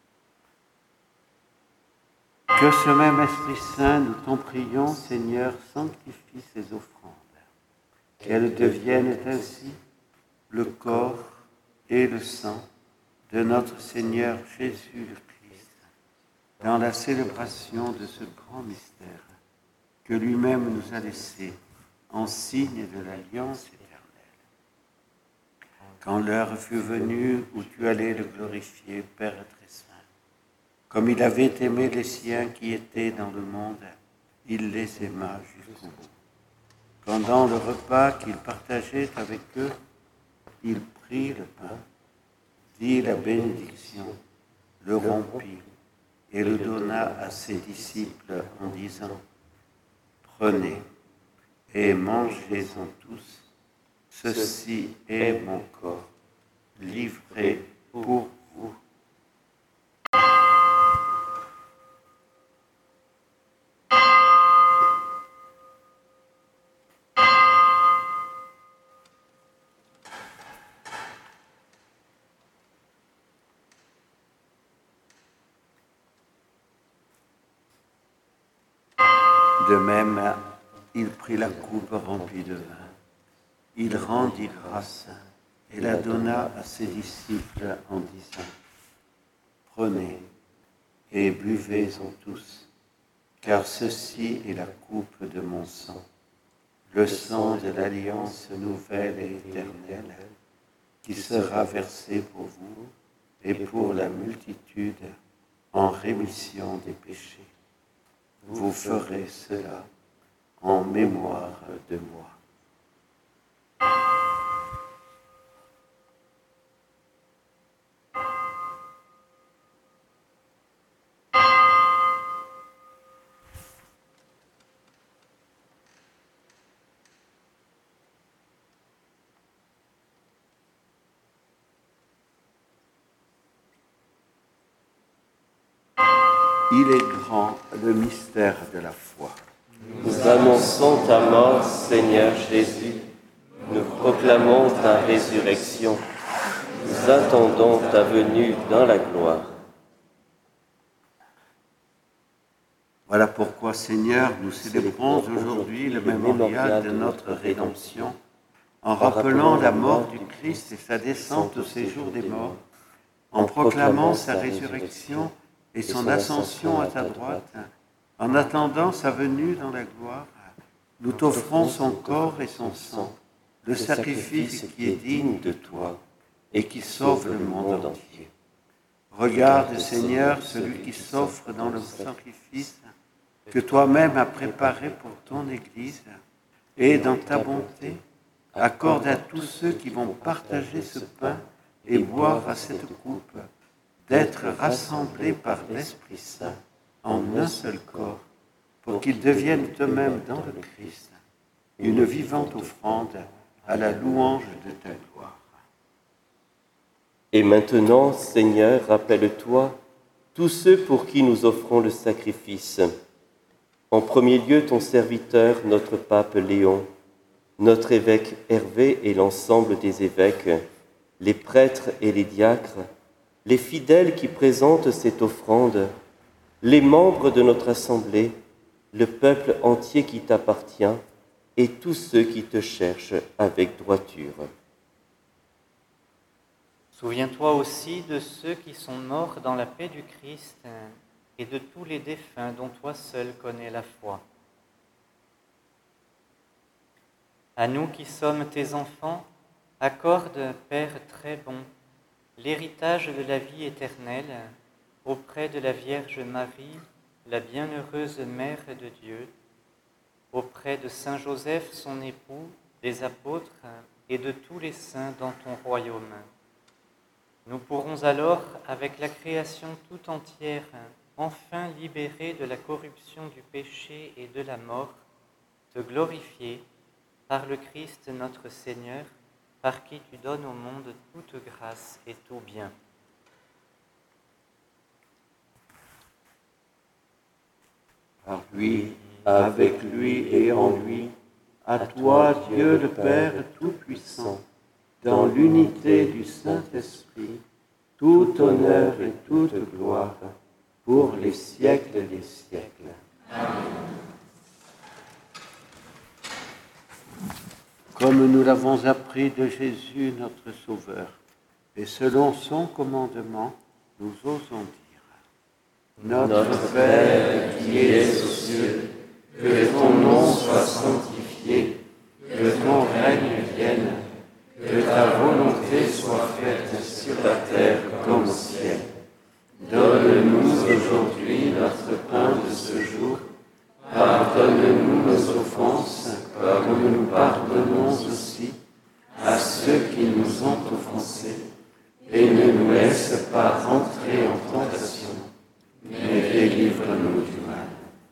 S7: Que ce même Esprit Saint, nous t'en prions, Seigneur, sanctifie ces offrandes, qu'elles deviennent ainsi le corps et le sang de notre Seigneur Jésus le Christ, dans la célébration de ce grand mystère que lui-même nous a laissé en signe de l'alliance éternelle. Quand l'heure fut venue où tu allais le glorifier, Père très saint, comme il avait aimé les siens qui étaient dans le monde, il les aima jusqu'au bout. Pendant le repas qu'il partageait avec eux, il prit le pain, dit la bénédiction, le rompit et le donna à ses disciples en disant : Prenez et mangez-en tous, ceci est mon corps, livré pour vous. De même, il prit la coupe remplie de vin. Il rendit grâce et la donna à ses disciples en disant : Prenez et buvez-en tous, car ceci est la coupe de mon sang, le sang de l'alliance nouvelle et éternelle, qui sera versé pour vous et pour la multitude en rémission des péchés. Vous ferez cela en mémoire de moi. Il est grand le mystère de la foi.
S1: Nous annonçons ta mort, Seigneur Jésus. Nous proclamons ta résurrection. Nous attendons ta venue dans la gloire.
S7: Voilà pourquoi, Seigneur, nous célébrons aujourd'hui le mémorial de notre rédemption, en rappelant la mort du Christ et sa descente au séjour des morts, en proclamant sa résurrection et son ascension à ta droite, en attendant sa venue dans la gloire. Nous t'offrons son corps et son sang, le sacrifice qui est digne de toi et qui sauve le monde entier. Regarde, Seigneur, celui qui s'offre dans le sacrifice que toi-même as préparé pour ton Église, et dans ta bonté, accorde à tous ceux qui vont partager ce pain et boire à cette coupe, d'être rassemblés par l'Esprit Saint en un seul corps, pour qu'ils deviennent eux-mêmes dans le Christ une vivante offrande à la louange de ta gloire.
S1: Et maintenant, Seigneur, rappelle-toi tous ceux pour qui nous offrons le sacrifice. En premier lieu, ton serviteur, notre pape Léon, notre évêque Hervé et l'ensemble des évêques, les prêtres et les diacres, les fidèles qui présentent cette offrande, les membres de notre assemblée, le peuple entier qui t'appartient et tous ceux qui te cherchent avec droiture.
S8: Souviens-toi aussi de ceux qui sont morts dans la paix du Christ et de tous les défunts dont toi seul connais la foi. À nous qui sommes tes enfants, accorde, Père très bon, l'héritage de la vie éternelle auprès de la Vierge Marie, la bienheureuse Mère de Dieu, auprès de Saint Joseph, son époux, des apôtres et de tous les saints dans ton royaume. Nous pourrons alors, avec la création tout entière, enfin libérés de la corruption du péché et de la mort, te glorifier par le Christ notre Seigneur, par qui tu donnes au monde toute grâce et tout bien.
S7: Par lui, avec lui et en lui, à toi, Dieu le Père Tout-Puissant, dans l'unité du Saint-Esprit, tout honneur et toute gloire, pour les siècles des siècles. Comme nous l'avons appris de Jésus, notre Sauveur, et selon son commandement, nous osons dire: Notre Père qui es aux cieux, que ton nom soit sanctifié, que ton règne vienne, que ta volonté soit faite sur la terre comme au ciel. Donne-nous aujourd'hui notre pain de ce jour. Pardonne-nous nos offenses, comme nous pardonnons aussi à ceux qui nous ont offensés. Et ne nous laisse pas entrer en tentation, mais délivre-nous du mal.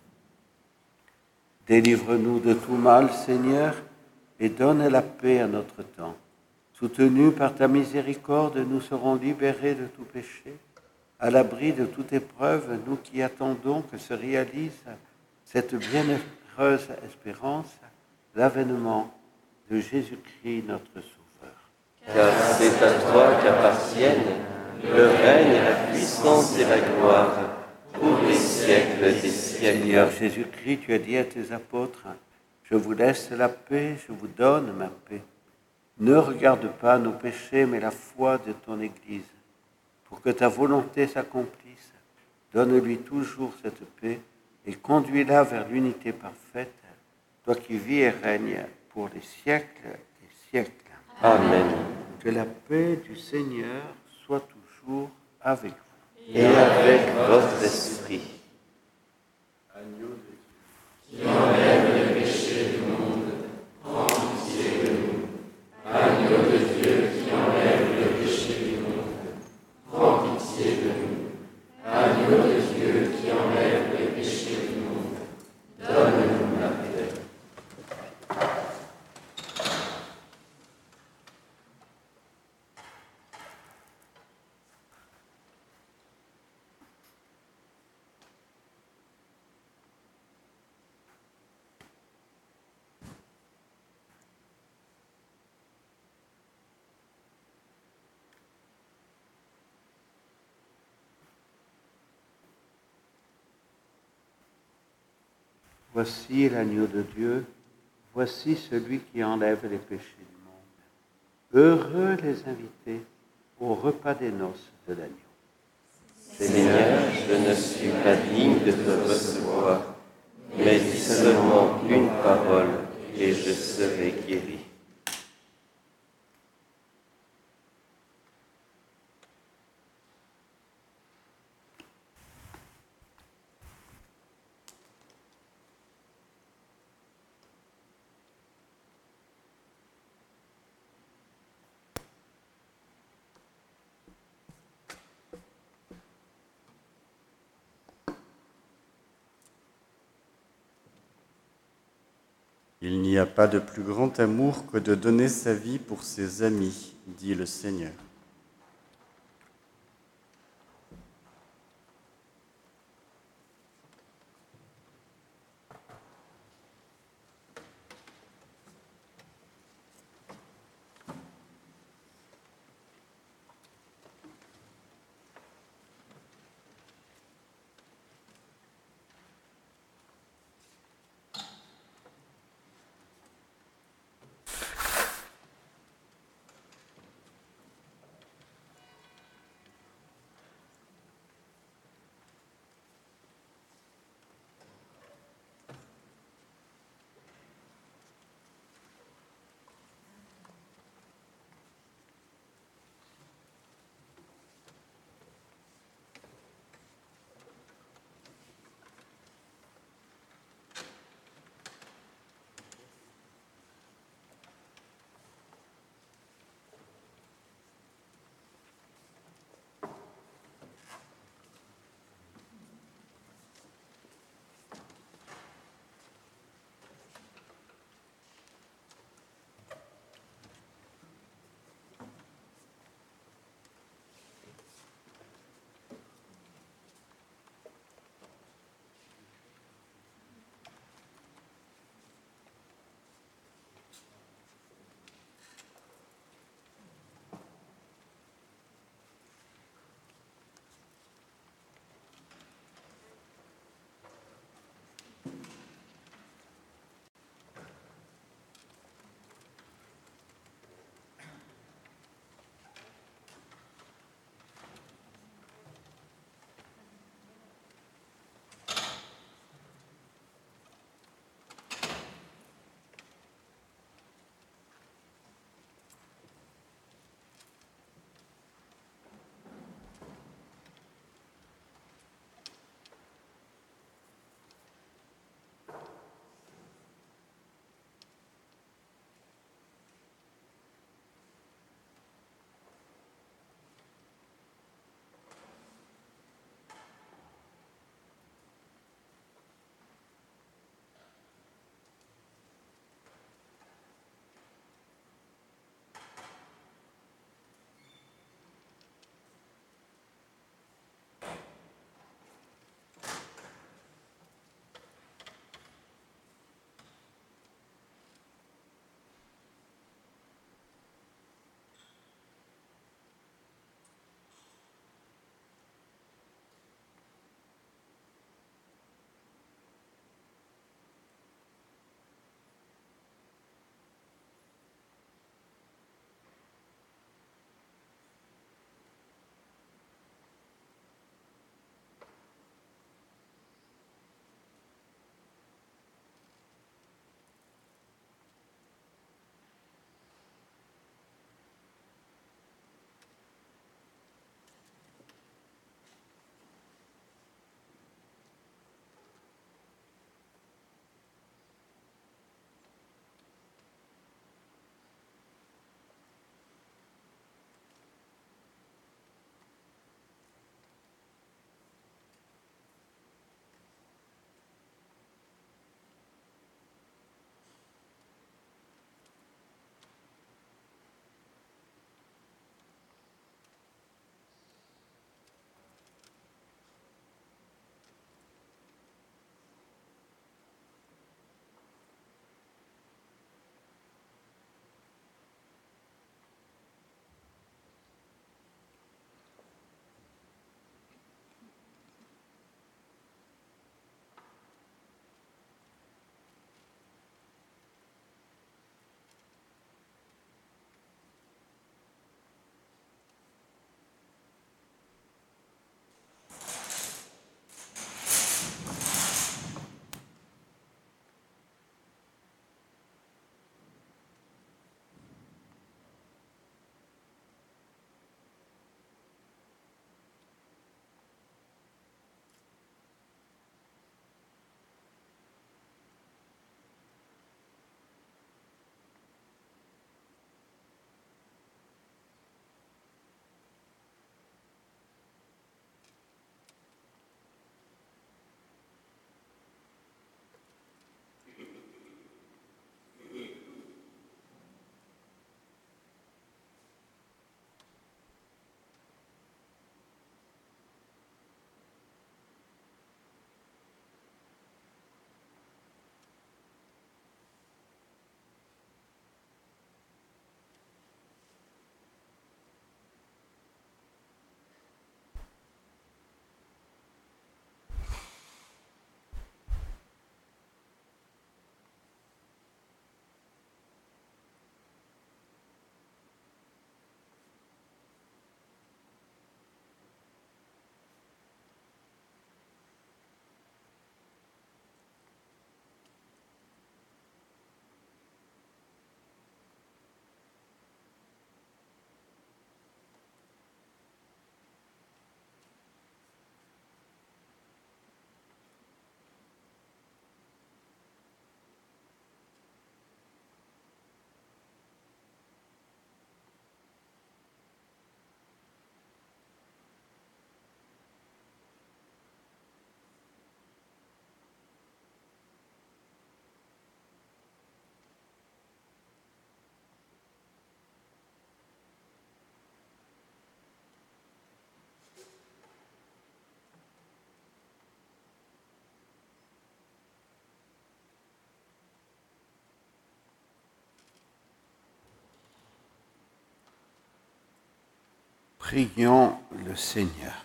S7: Délivre-nous de tout mal, Seigneur, et donne la paix à notre temps. Soutenus par ta miséricorde, nous serons libérés de tout péché, à l'abri de toute épreuve, nous qui attendons que se réalise cette bienheureuse espérance, l'avènement de Jésus-Christ notre Sauveur.
S1: Car c'est à toi qu'appartiennent le règne, la puissance et la gloire pour les siècles des siècles.
S7: Seigneur Jésus-Christ, tu as dit à tes apôtres: je vous laisse la paix, je vous donne ma paix. Ne regarde pas nos péchés, mais la foi de ton Église. Pour que ta volonté s'accomplisse, donne-lui toujours cette paix et conduis-la vers l'unité parfaite, toi qui vis et règnes pour les siècles des siècles.
S1: Amen.
S7: Que la paix du Seigneur soit toujours avec vous.
S1: Et avec votre esprit.
S4: Qui enlève les péchés du monde, prends pitié de nous. Agneau de Dieu qui enlève le péché du monde, prends pitié de nous. Agneau de Dieu qui enlève les péchés du monde, donne-nous la paix.
S7: Voici l'agneau de Dieu, voici celui qui enlève les péchés du monde. Heureux les invités au repas des noces de l'agneau.
S1: Seigneur, je ne suis pas digne de te recevoir, mais dis seulement une parole et je serai guéri.
S6: Il n'y a pas de plus grand amour que de donner sa vie pour ses amis, dit le Seigneur.
S7: Prions le Seigneur.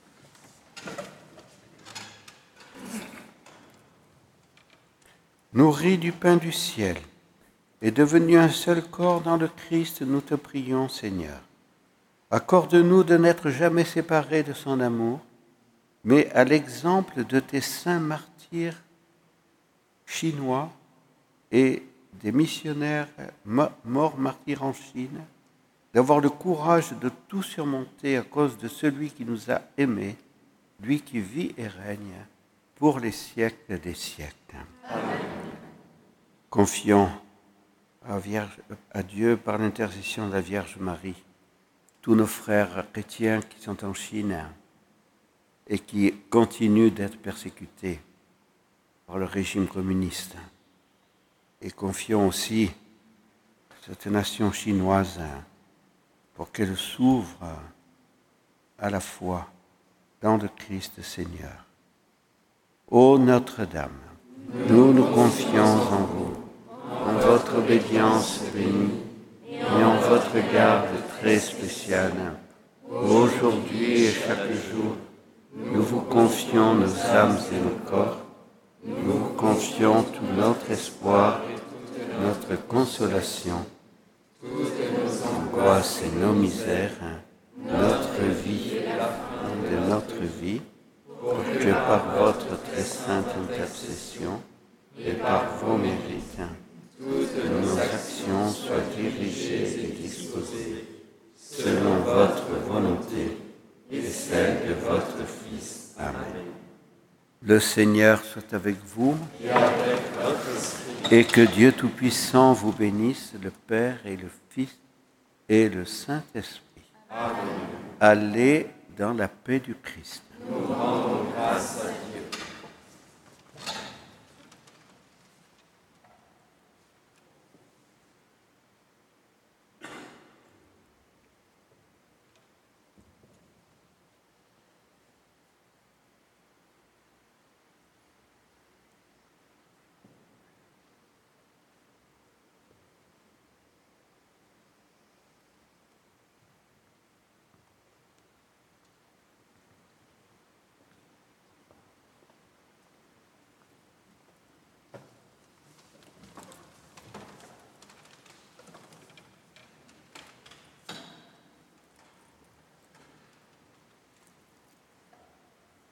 S7: Nourri du pain du ciel et devenu un seul corps dans le Christ, nous te prions, Seigneur. Accorde-nous de n'être jamais séparés de son amour, mais à l'exemple de tes saints martyrs chinois et des missionnaires morts martyrs en Chine, d'avoir le courage de tout surmonter à cause de celui qui nous a aimés, lui qui vit et règne pour les siècles des siècles. Amen. Confions à, Vierge, à Dieu par l'intercession de la Vierge Marie, tous nos frères chrétiens qui sont en Chine et qui continuent d'être persécutés par le régime communiste. Et confions aussi cette nation chinoise pour qu'elle s'ouvre à la foi dans le Christ Seigneur. Ô Notre-Dame, nous nous confions en vous, en votre obédience bénie et en votre garde très spéciale. Aujourd'hui et chaque jour, nous vous confions nos âmes et nos corps, nous vous confions tout notre espoir, notre consolation, nos angoisses et nos misères, notre vie de notre vie, pour que par votre très sainte intercession et par vos mérites, nos actions soient dirigées et disposées selon votre volonté et celle de votre Fils. Amen. Le Seigneur soit avec vous et que Dieu Tout-Puissant vous bénisse, le Père et le Fils et le Saint-Esprit. Amen. Allez dans la paix du Christ. Nous